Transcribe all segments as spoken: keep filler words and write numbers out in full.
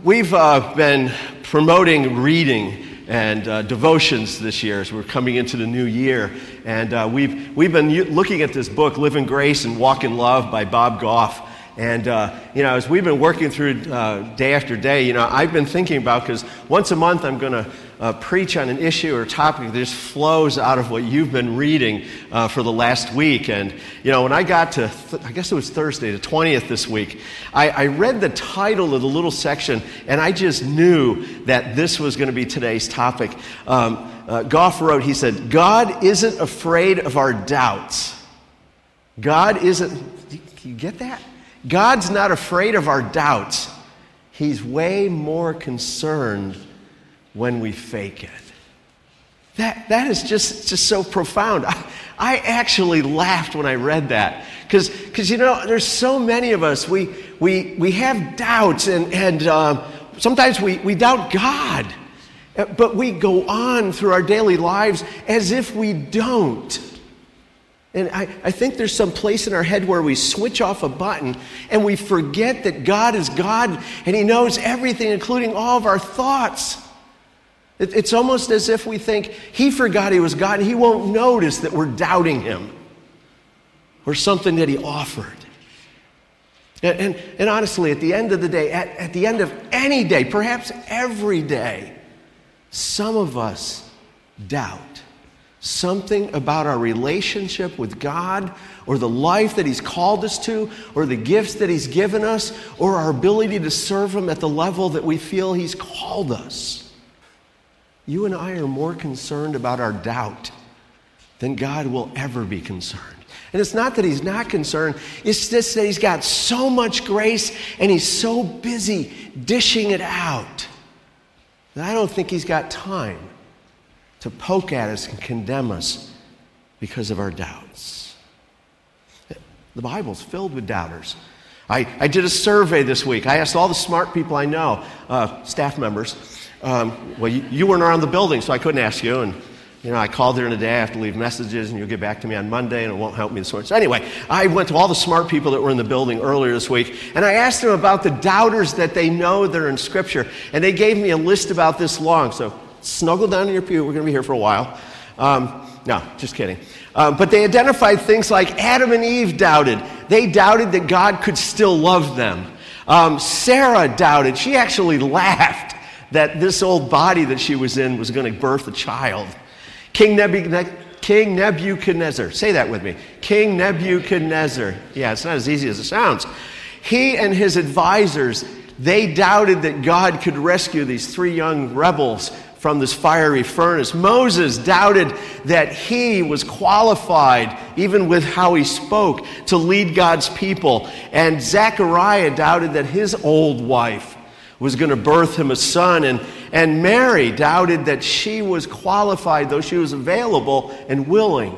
We've uh, been promoting reading and uh, devotions this year as we're coming into the new year. And uh, we've, we've been u- looking at this book, Live in Grace and Walk in Love by Bob Goff. And, uh, you know, as we've been working through uh, day after day, you know, I've been thinking about, because once a month I'm going to uh, preach on an issue or topic that just flows out of what you've been reading uh, for the last week. And, you know, when I got to, th- I guess it was Thursday, the twentieth this week, I, I read the title of the little section, and I just knew that this was going to be today's topic. Um, uh, Goff wrote, he said, God isn't afraid of our doubts. God isn't, can you get that? God's not afraid of our doubts. He's way more concerned when we fake it. That, that is just, just so profound. I, I actually laughed when I read that. Because, because you know, there's so many of us, we, we, we have doubts, and, and um, sometimes we, we doubt God. But we go on through our daily lives as if we don't. And I, I think there's some place in our head where we switch off a button and we forget that God is God and He knows everything, including all of our thoughts. It, it's almost as if we think He forgot He was God and He won't notice that we're doubting Him or something that He offered. And, and, and honestly, at the end of the day, at, at the end of any day, perhaps every day, some of us doubt something about our relationship with God, or the life that He's called us to, or the gifts that He's given us, or our ability to serve Him at the level that we feel He's called us. You and I are more concerned about our doubt than God will ever be concerned. And it's not that He's not concerned, it's just that He's got so much grace and He's so busy dishing it out that I don't think He's got time to poke at us and condemn us because of our doubts. The Bible's filled with doubters. I, I did a survey this week. I asked all the smart people I know, uh, staff members. Um, well, you, you weren't around the building, so I couldn't ask you. And, you know, I called during the day. I have to leave messages, and you'll get back to me on Monday, and it won't help me this morning. So anyway, I went to all the smart people that were in the building earlier this week, and I asked them about the doubters that they know that are in Scripture. And they gave me a list about this long. So snuggle down in your pew. We're going to be here for a while. Um, no, just kidding. Um, but they identified things like Adam and Eve doubted. They doubted that God could still love them. Um, Sarah doubted. She actually laughed that this old body that she was in was going to birth a child. King Nebuchadnezzar, King Nebuchadnezzar, say that with me. King Nebuchadnezzar. Yeah, it's not as easy as it sounds. He and his advisors, they doubted that God could rescue these three young rebels from this fiery furnace. Moses doubted that he was qualified, even with how he spoke, to lead God's people. And Zechariah doubted that his old wife was going to birth him a son. And, and Mary doubted that she was qualified, though she was available and willing.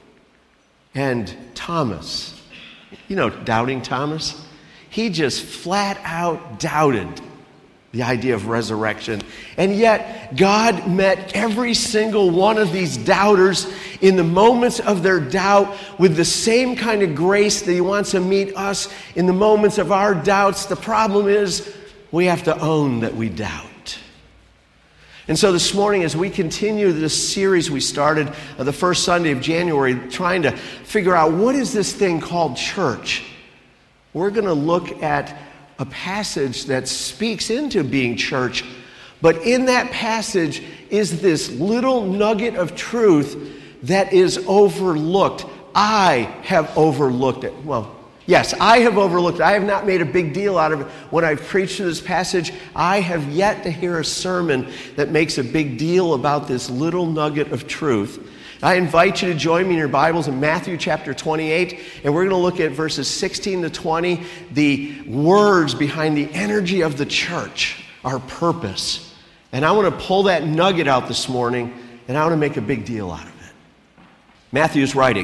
And Thomas, you know, doubting Thomas, he just flat out doubted the idea of resurrection. And yet, God met every single one of these doubters in the moments of their doubt with the same kind of grace that He wants to meet us in the moments of our doubts. The problem is, we have to own that we doubt. And so this morning, as we continue this series we started uh, the first Sunday of January, trying to figure out what is this thing called church, we're going to look at a passage that speaks into being church, but in that passage is this little nugget of truth that is overlooked. I have overlooked it. Well, yes, I have overlooked it. I have not made a big deal out of it. When I've preached through this passage, I have yet to hear a sermon that makes a big deal about this little nugget of truth. I invite you to join me in your Bibles in Matthew chapter twenty-eight, and we're going to look at verses sixteen to twenty, the words behind the energy of the church, our purpose. And I want to pull that nugget out this morning, and I want to make a big deal out of it. Matthew's writing,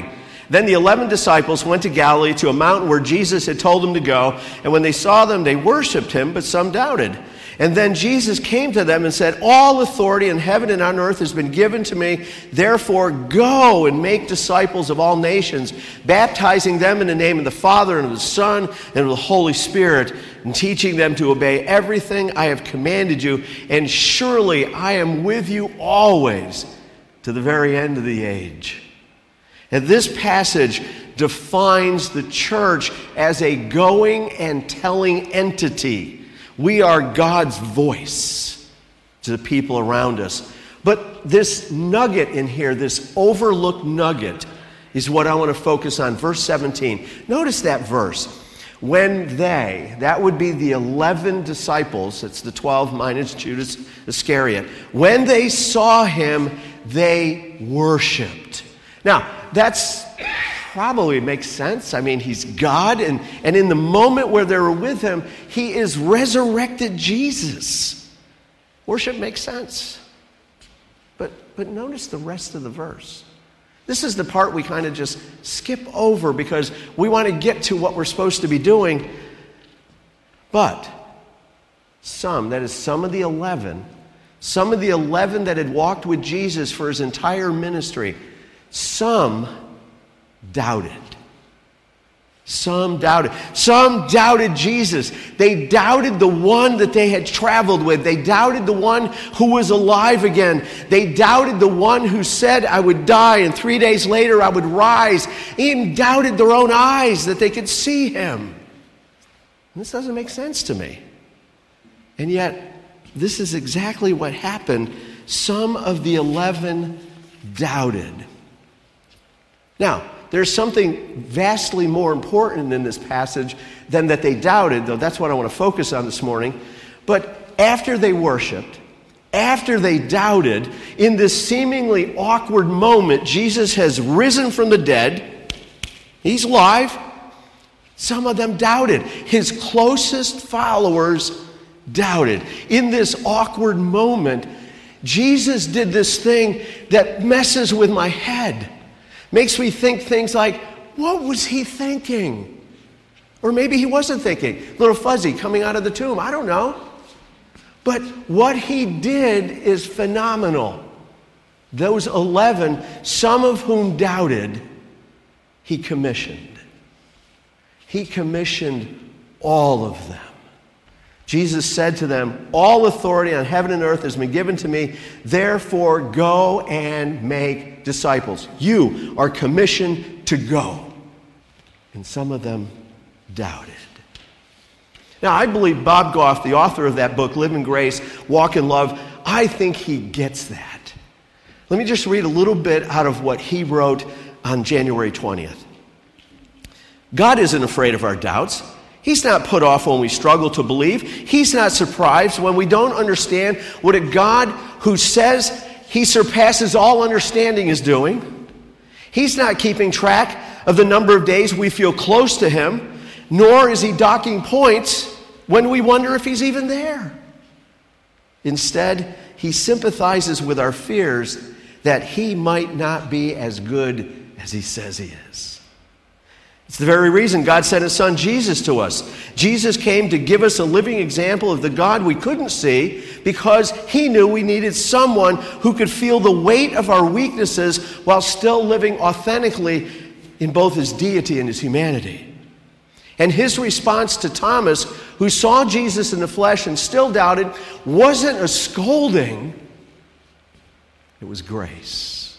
Then the eleven disciples went to Galilee to a mountain where Jesus had told them to go. And when they saw them, they worshipped him, but some doubted. And then Jesus came to them and said, all authority in heaven and on earth has been given to me. Therefore, go and make disciples of all nations, baptizing them in the name of the Father and of the Son and of the Holy Spirit, and teaching them to obey everything I have commanded you. And surely I am with you always to the very end of the age. And this passage defines the church as a going and telling entity. We are God's voice to the people around us. But this nugget in here, this overlooked nugget, is what I want to focus on. Verse seventeen. Notice that verse. When they, that would be the eleven disciples, it's the twelve minus Judas Iscariot, when they saw him, they worshiped. Now, that's probably makes sense. I mean, he's God, and, and in the moment where they were with him, he is resurrected Jesus. Worship makes sense. But, but notice the rest of the verse. This is the part we kind of just skip over because we want to get to what we're supposed to be doing. But some, that is some of the eleven, some of the eleven that had walked with Jesus for his entire ministry, some doubted. Some doubted. Some doubted Jesus. They doubted the one that they had traveled with. They doubted the one who was alive again. They doubted the one who said, I would die and three days later I would rise. They even doubted their own eyes that they could see him. And this doesn't make sense to me. And yet, this is exactly what happened. Some of the eleven doubted. Now, there's something vastly more important in this passage than that they doubted, though that's what I want to focus on this morning. But after they worshiped, after they doubted, in this seemingly awkward moment, Jesus has risen from the dead. He's alive. Some of them doubted. His closest followers doubted. In this awkward moment, Jesus did this thing that messes with my head. Makes me think things like, what was he thinking? Or maybe he wasn't thinking. Little fuzzy coming out of the tomb. I don't know. But what he did is phenomenal. Those eleven, some of whom doubted, he commissioned. He commissioned all of them. Jesus said to them, all authority on heaven and earth has been given to me. Therefore, go and make disciples. You are commissioned to go. And some of them doubted. Now, I believe Bob Goff, the author of that book, Live in Grace, Walk in Love, I think he gets that. Let me just read a little bit out of what he wrote on January twentieth. God isn't afraid of our doubts. He's not put off when we struggle to believe. He's not surprised when we don't understand what a God who says he surpasses all understanding is doing. He's not keeping track of the number of days we feel close to him, nor is he docking points when we wonder if he's even there. Instead, he sympathizes with our fears that he might not be as good as he says he is. It's the very reason God sent his son Jesus to us. Jesus came to give us a living example of the God we couldn't see because he knew we needed someone who could feel the weight of our weaknesses while still living authentically in both his deity and his humanity. And his response to Thomas, who saw Jesus in the flesh and still doubted, wasn't a scolding. It was grace.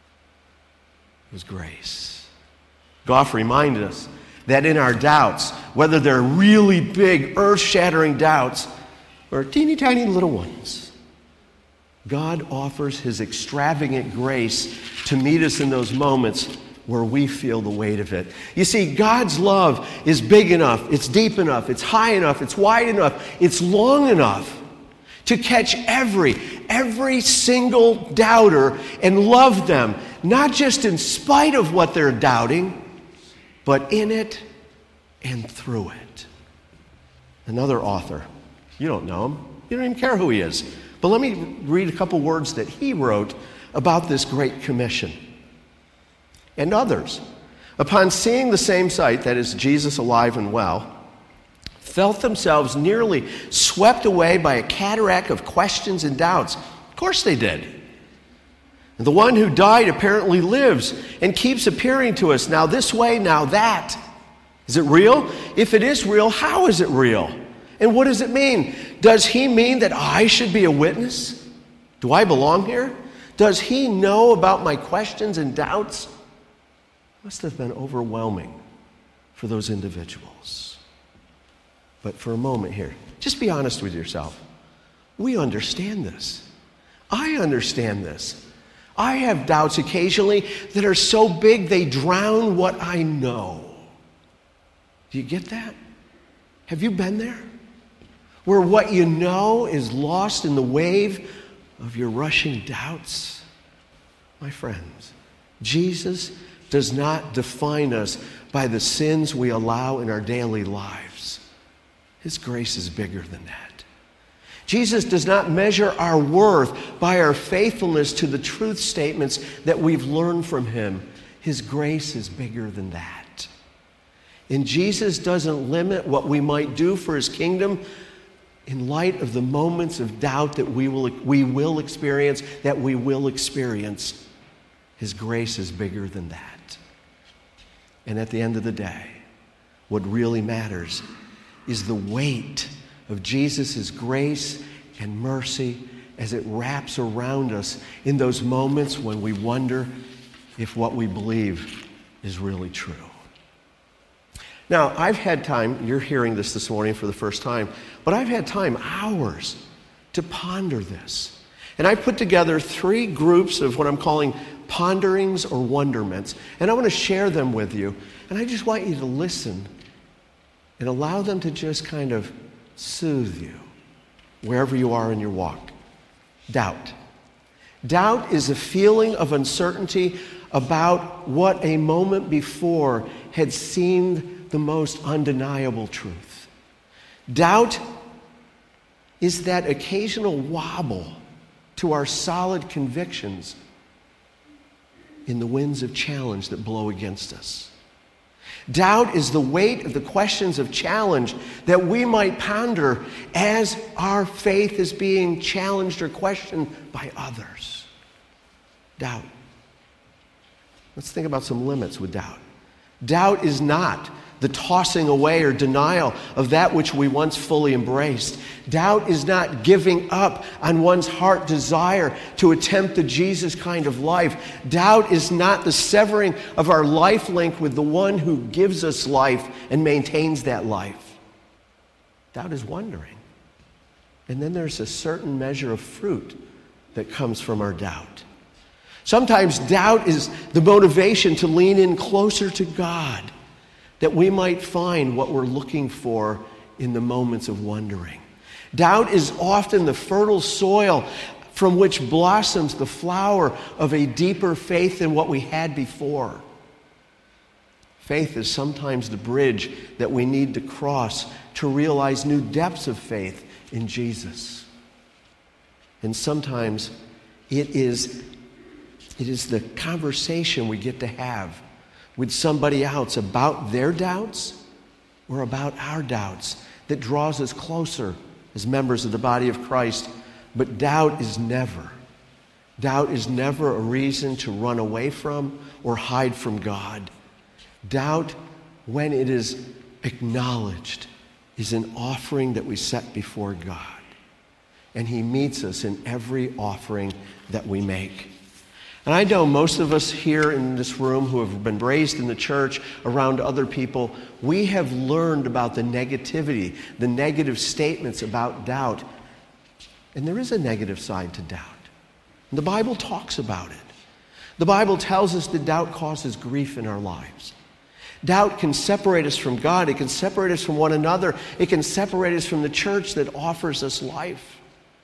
It was grace. Goff reminded us that in our doubts, whether they're really big, earth-shattering doubts or teeny tiny little ones, God offers his extravagant grace to meet us in those moments where we feel the weight of it. You see, God's love is big enough, it's deep enough, it's high enough, it's wide enough, it's long enough to catch every, every single doubter and love them, not just in spite of what they're doubting, but in it and through it. Another author, you don't know him, you don't even care who he is, but let me read a couple words that he wrote about this great commission. And others. upon seeing the same sight, that is, Jesus alive and well, felt themselves nearly swept away by a cataract of questions and doubts. Of course they did. And the one who died apparently lives and keeps appearing to us, now this way, now that. Is it real? If it is real, how is it real? And what does it mean? Does he mean that I should be a witness? Do I belong here? Does he know about my questions and doubts? It must have been overwhelming for those individuals. But for a moment here, just be honest with yourself. We understand this. I understand this. I have doubts occasionally that are so big they drown what I know. Do you get that? Have you been there? Where what you know is lost in the wave of your rushing doubts? My friends, Jesus does not define us by the sins we allow in our daily lives. His grace is bigger than that. Jesus does not measure our worth by our faithfulness to the truth statements that we've learned from him. His grace is bigger than that. And Jesus doesn't limit what we might do for his kingdom in light of the moments of doubt that we will, we will experience, that we will experience. His grace is bigger than that. And at the end of the day, what really matters is the weight of Jesus' grace and mercy as it wraps around us in those moments when we wonder if what we believe is really true. Now, I've had time, you're hearing this this morning for the first time, but I've had time, hours, to ponder this. And I put together three groups of what I'm calling ponderings or wonderments, and I want to share them with you. And I just want you to listen and allow them to just kind of soothe you wherever you are in your walk. Doubt. Doubt is a feeling of uncertainty about what a moment before had seemed the most undeniable truth. Doubt is that occasional wobble to our solid convictions in the winds of challenge that blow against us. Doubt is the weight of the questions of challenge that we might ponder as our faith is being challenged or questioned by others. Doubt. Let's think about some limits with doubt. Doubt is not the tossing away or denial of that which we once fully embraced. Doubt is not giving up on one's heart desire to attempt the Jesus kind of life. Doubt is not the severing of our life link with the one who gives us life and maintains that life. Doubt is wondering. And then there's a certain measure of fruit that comes from our doubt. Sometimes doubt is the motivation to lean in closer to God, that we might find what we're looking for in the moments of wondering. Doubt is often the fertile soil from which blossoms the flower of a deeper faith than what we had before. Faith is sometimes the bridge that we need to cross to realize new depths of faith in Jesus. And sometimes it is, it is the conversation we get to have with somebody else about their doubts or about our doubts that draws us closer as members of the body of Christ. But doubt is never, doubt is never a reason to run away from or hide from God. Doubt, when it is acknowledged, is an offering that we set before God. And he meets us in every offering that we make. And I know most of us here in this room who have been raised in the church around other people, we have learned about the negativity, the negative statements about doubt. And there is a negative side to doubt. And the Bible talks about it. The Bible tells us that doubt causes grief in our lives. Doubt can separate us from God. It can separate us from one another. It can separate us from the church that offers us life.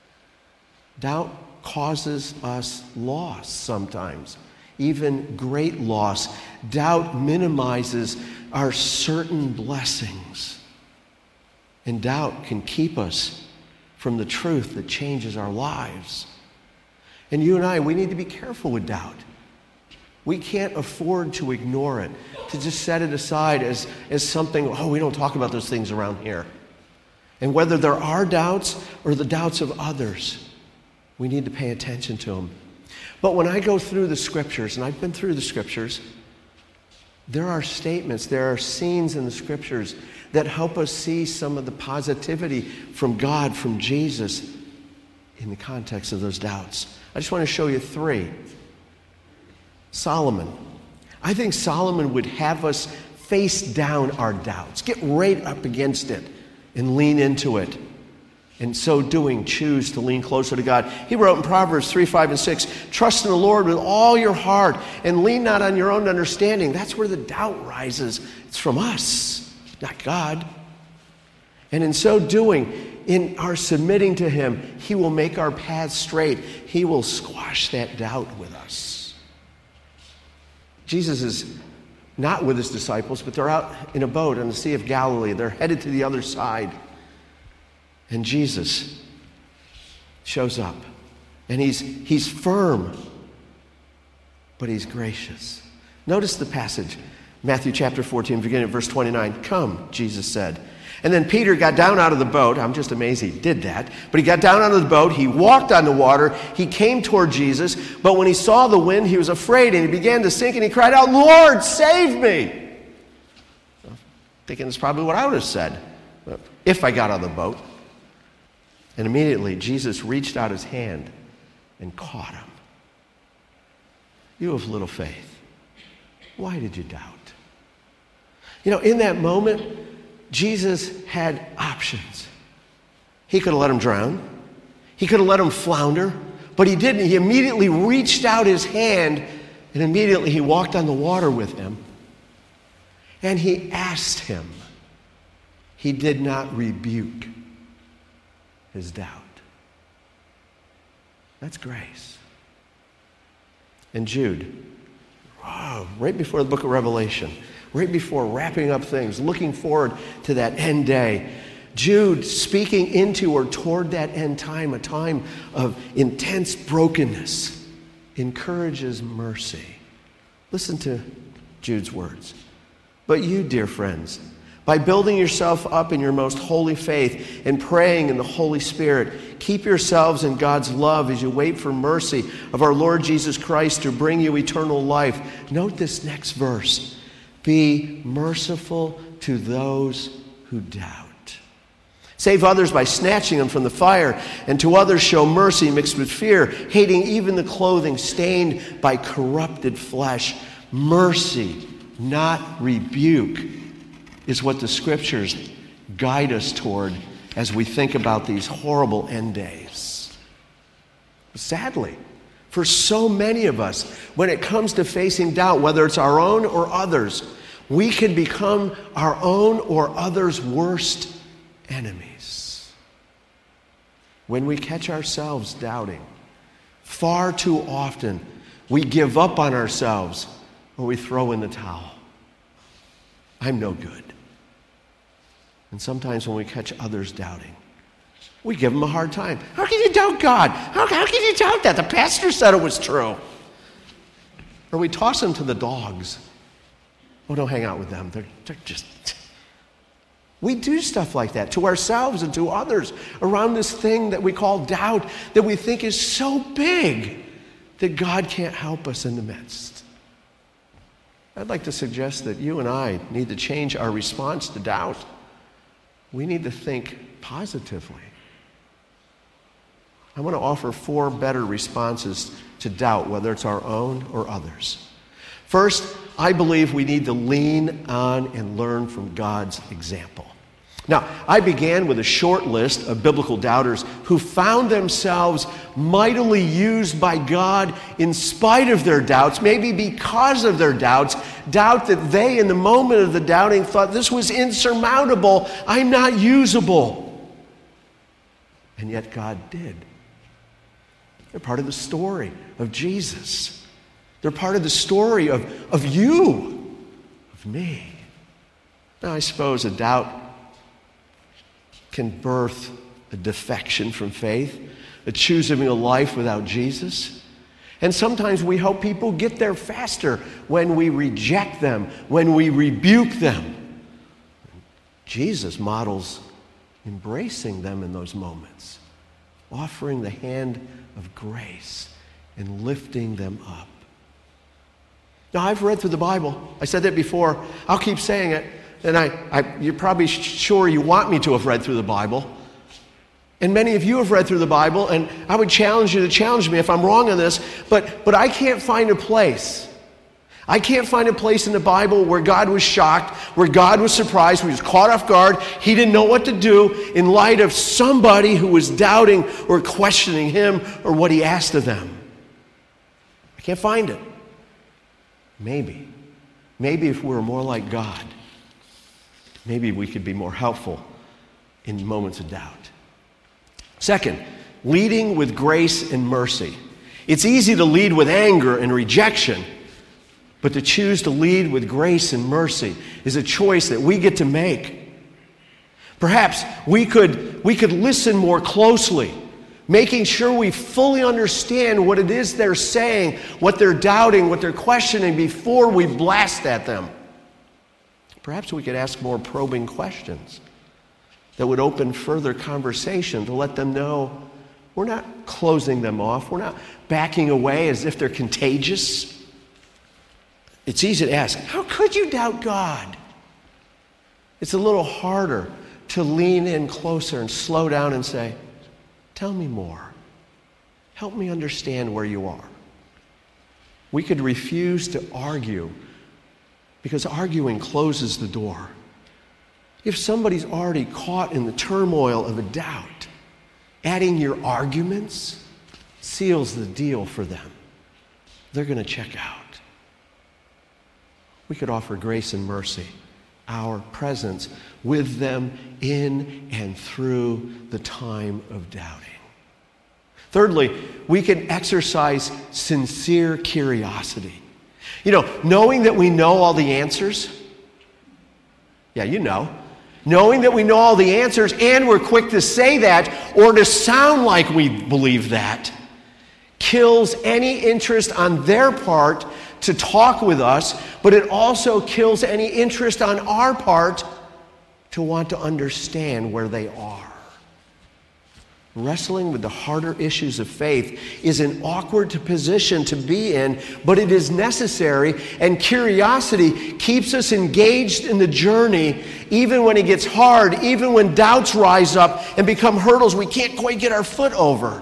Doubt causes us loss sometimes, even great loss. Doubt minimizes our certain blessings. And doubt can keep us from the truth that changes our lives. And you and I, we need to be careful with doubt. We can't afford to ignore it, to just set it aside as, as something, oh, we don't talk about those things around here. And whether they're our doubts or the doubts of others, we need to pay attention to them. But when I go through the scriptures, and I've been through the scriptures, there are statements, there are scenes in the scriptures that help us see some of the positivity from God, from Jesus, in the context of those doubts. I just want to show you three. Solomon. I think Solomon would have us face down our doubts, get right up against it, and lean into it. In so doing, choose to lean closer to God. He wrote in Proverbs three, five, and six, trust in the Lord with all your heart and lean not on your own understanding. That's where the doubt rises. It's from us, not God. And in so doing, in our submitting to him, he will make our paths straight. He will squash that doubt with us. Jesus is not with his disciples, but they're out in a boat on the Sea of Galilee. They're headed to the other side. And Jesus shows up. And he's, he's firm, but he's gracious. Notice the passage, Matthew chapter fourteen, beginning at verse twenty-nine. Come, Jesus said. And then Peter got down out of the boat. I'm just amazed he did that. But he got down out of the boat. He walked on the water. He came toward Jesus. But when he saw the wind, he was afraid, and he began to sink, and he cried out, Lord, save me. Thinking it's probably what I would have said if I got out of the boat. And immediately Jesus reached out his hand and caught him. You have little faith. Why did you doubt? You know, in that moment, Jesus had options. He could have let him drown. He could have let him flounder. But he didn't. He immediately reached out his hand, and immediately he walked on the water with him. And he asked him. He did not rebuke his doubt. That's grace. And Jude, oh, right before the book of Revelation, right before wrapping up things, looking forward to that end day, Jude, speaking into or toward that end time, a time of intense brokenness, encourages mercy. Listen to Jude's words. But you, dear friends, by building yourself up in your most holy faith and praying in the Holy Spirit, keep yourselves in God's love as you wait for mercy of our Lord Jesus Christ to bring you eternal life. Note this next verse. Be merciful to those who doubt. Save others by snatching them from the fire, and to others show mercy mixed with fear, hating even the clothing stained by corrupted flesh. Mercy, not rebuke, is what the scriptures guide us toward as we think about these horrible end days. Sadly, for so many of us, when it comes to facing doubt, whether it's our own or others, we can become our own or others' worst enemies. When we catch ourselves doubting, far too often we give up on ourselves or we throw in the towel. I'm no good. And sometimes when we catch others doubting, we give them a hard time. How can you doubt God? How, how can you doubt that? The pastor said it was true. Or we toss them to the dogs. Oh, don't hang out with them. They're, they're just... We do stuff like that to ourselves and to others around this thing that we call doubt that we think is so big that God can't help us in the midst. I'd like to suggest that you and I need to change our response to doubt. We need to think positively. I want to offer four better responses to doubt, whether it's our own or others. First, I believe we need to lean on and learn from God's example. Now, I began with a short list of biblical doubters who found themselves mightily used by God in spite of their doubts, maybe because of their doubts, doubt that they, in the moment of the doubting, thought this was insurmountable, I'm not usable. And yet God did. They're part of the story of Jesus. They're part of the story of, of you, of me. Now, I suppose a doubt can birth a defection from faith, a choosing a life without Jesus. And sometimes we help people get there faster when we reject them, when we rebuke them. Jesus models embracing them in those moments, offering the hand of grace and lifting them up. Now, I've read through the Bible. I said that before. I'll keep saying it. And I, I, you're probably sure you want me to have read through the Bible. And many of you have read through the Bible, and I would challenge you to challenge me if I'm wrong on this, but, but I can't find a place. I can't find a place in the Bible where God was shocked, where God was surprised, where he was caught off guard, he didn't know what to do in light of somebody who was doubting or questioning him or what he asked of them. I can't find it. Maybe. Maybe if we were more like God, maybe we could be more helpful in moments of doubt. Second, leading with grace and mercy. It's easy to lead with anger and rejection, but to choose to lead with grace and mercy is a choice that we get to make. Perhaps we could, we could listen more closely, making sure we fully understand what it is they're saying, what they're doubting, what they're questioning before we blast at them. Perhaps we could ask more probing questions that would open further conversation to let them know we're not closing them off. We're not backing away as if they're contagious. It's easy to ask, how could you doubt God? It's a little harder to lean in closer and slow down and say, tell me more. Help me understand where you are. We could refuse to argue because arguing closes the door. If somebody's already caught in the turmoil of a doubt, adding your arguments seals the deal for them. They're going to check out. We could offer grace and mercy, our presence with them in and through the time of doubting. Thirdly, we can exercise sincere curiosity. You know, knowing that we know all the answers, yeah, you know, knowing that we know all the answers and we're quick to say that or to sound like we believe that kills any interest on their part to talk with us, but it also kills any interest on our part to want to understand where they are. Wrestling with the harder issues of faith is an awkward position to be in, but it is necessary, and curiosity keeps us engaged in the journey even when it gets hard, even when doubts rise up and become hurdles we can't quite get our foot over.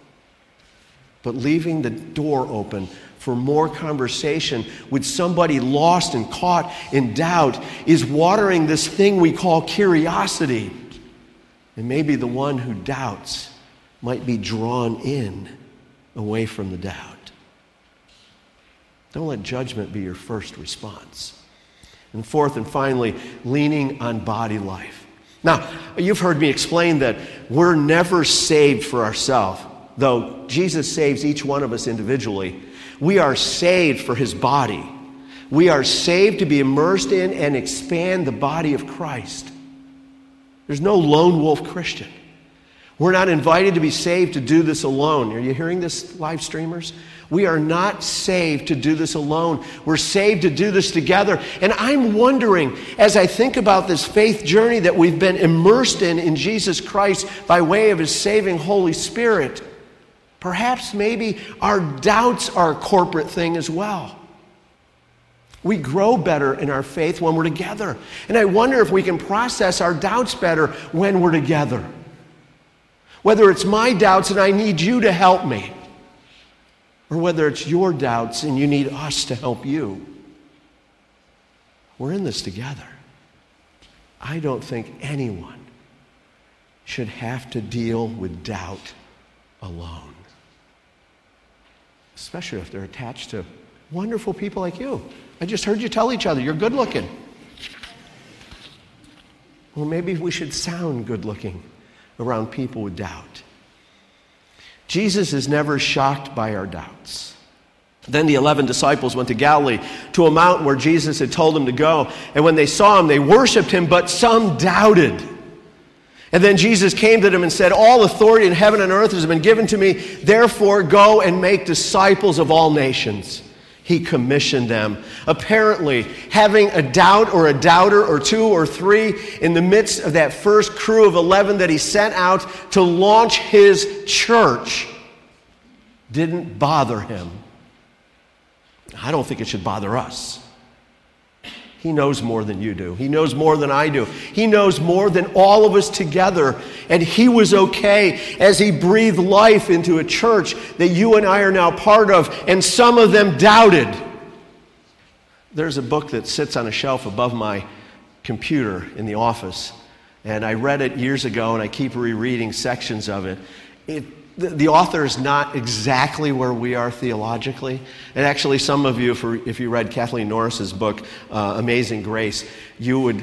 But leaving the door open for more conversation with somebody lost and caught in doubt is watering this thing we call curiosity. And maybe the one who doubts might be drawn in away from the doubt. Don't let judgment be your first response. And fourth and finally, leaning on body life. Now, you've heard me explain that we're never saved for ourselves, though Jesus saves each one of us individually. We are saved for his body. We are saved to be immersed in and expand the body of Christ. There's no lone wolf Christian. We're not invited to be saved to do this alone. Are you hearing this, live streamers? We are not saved to do this alone. We're saved to do this together. And I'm wondering, as I think about this faith journey that we've been immersed in in Jesus Christ by way of his saving Holy Spirit, perhaps maybe our doubts are a corporate thing as well. We grow better in our faith when we're together. And I wonder if we can process our doubts better when we're together. Whether it's my doubts and I need you to help me, or whether it's your doubts and you need us to help you. We're in this together. I don't think anyone should have to deal with doubt alone, especially if they're attached to wonderful people like you. I just heard you tell each other you're good looking. Well, maybe we should sound good looking around people with doubt. Jesus is never shocked by our doubts. Then the eleven disciples went to Galilee, to a mountain where Jesus had told them to go. And when they saw him, they worshiped him, but some doubted. And then Jesus came to them and said, all authority in heaven and earth has been given to me. Therefore, go and make disciples of all nations. He commissioned them. Apparently, having a doubt or a doubter or two or three in the midst of that first crew of eleven that he sent out to launch his church didn't bother him. I don't think it should bother us. He knows more than you do. He knows more than I do. He knows more than all of us together. And he was okay as he breathed life into a church that you and I are now part of. And some of them doubted. There's a book that sits on a shelf above my computer in the office. And I read it years ago, and I keep rereading sections of it. It The, the author is not exactly where we are theologically. And actually, some of you, if, if you read Kathleen Norris's book, uh, Amazing Grace, you would,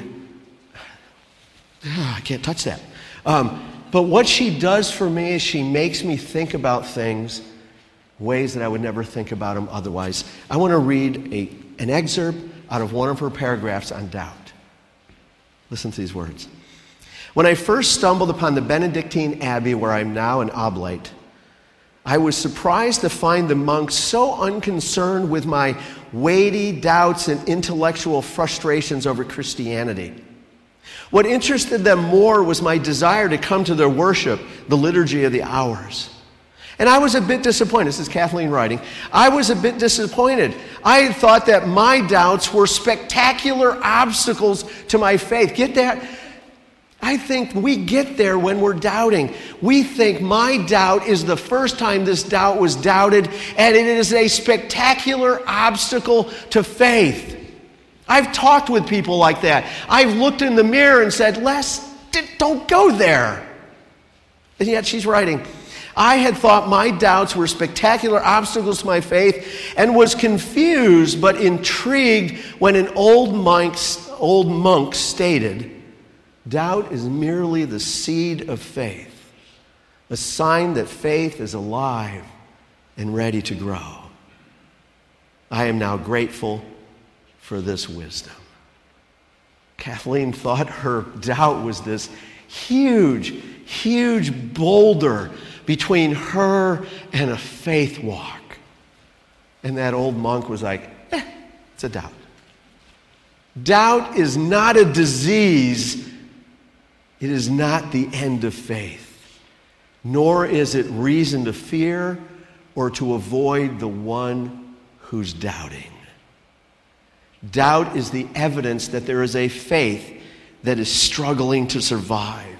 oh, I can't touch that. Um, but what she does for me is she makes me think about things ways that I would never think about them otherwise. I want to read a, an excerpt out of one of her paragraphs on doubt. Listen to these words. When I first stumbled upon the Benedictine Abbey where I'm now an oblate, I was surprised to find the monks so unconcerned with my weighty doubts and intellectual frustrations over Christianity. What interested them more was my desire to come to their worship, the Liturgy of the Hours. And I was a bit disappointed. This is Kathleen writing. I was a bit disappointed. I had thought that my doubts were spectacular obstacles to my faith. Get that? I think we get there when we're doubting. We think my doubt is the first time this doubt was doubted, and it is a spectacular obstacle to faith. I've talked with people like that. I've looked in the mirror and said, Les, don't go there. And yet she's writing, I had thought my doubts were spectacular obstacles to my faith and was confused but intrigued when an old monk, old monk stated, doubt is merely the seed of faith, a sign that faith is alive and ready to grow. I am now grateful for this wisdom. Kathleen thought her doubt was this huge, huge boulder between her and a faith walk. And that old monk was like, eh, it's a doubt. Doubt is not a disease. It is not the end of faith, nor is it reason to fear or to avoid the one who's doubting. Doubt is the evidence that there is a faith that is struggling to survive.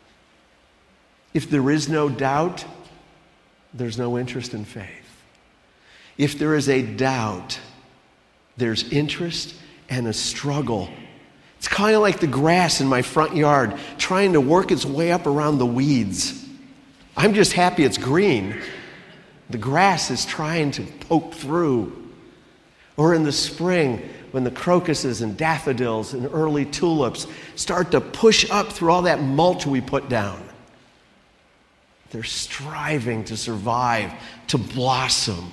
If there is no doubt, there's no interest in faith. If there is a doubt, there's interest and a struggle. It's kind of like the grass in my front yard trying to work its way up around the weeds. I'm just happy it's green. The grass is trying to poke through. Or in the spring, when the crocuses and daffodils and early tulips start to push up through all that mulch we put down. They're striving to survive, to blossom.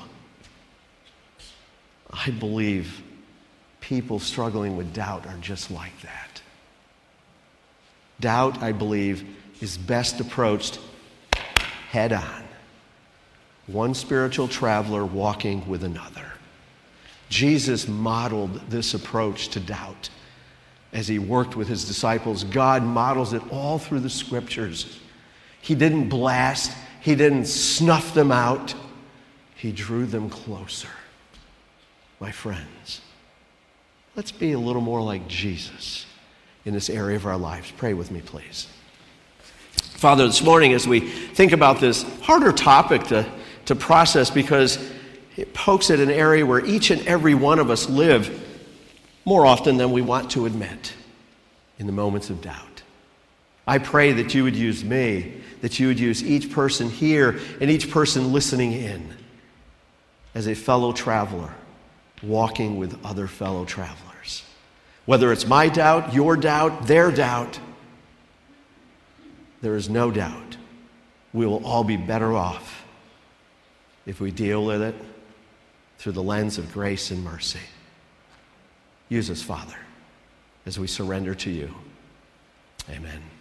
I believe people struggling with doubt are just like that. Doubt, I believe, is best approached head on. One spiritual traveler walking with another. Jesus modeled this approach to doubt as he worked with his disciples. God models it all through the scriptures. He didn't blast. He didn't snuff them out. He drew them closer. My friends, let's be a little more like Jesus in this area of our lives. Pray with me, please. Father, this morning as we think about this harder topic to, to process because it pokes at an area where each and every one of us live more often than we want to admit in the moments of doubt. I pray that you would use me, that you would use each person here and each person listening in as a fellow traveler walking with other fellow travelers. Whether it's my doubt, your doubt, their doubt, there is no doubt we will all be better off if we deal with it through the lens of grace and mercy. Use us, Father, as we surrender to you. Amen.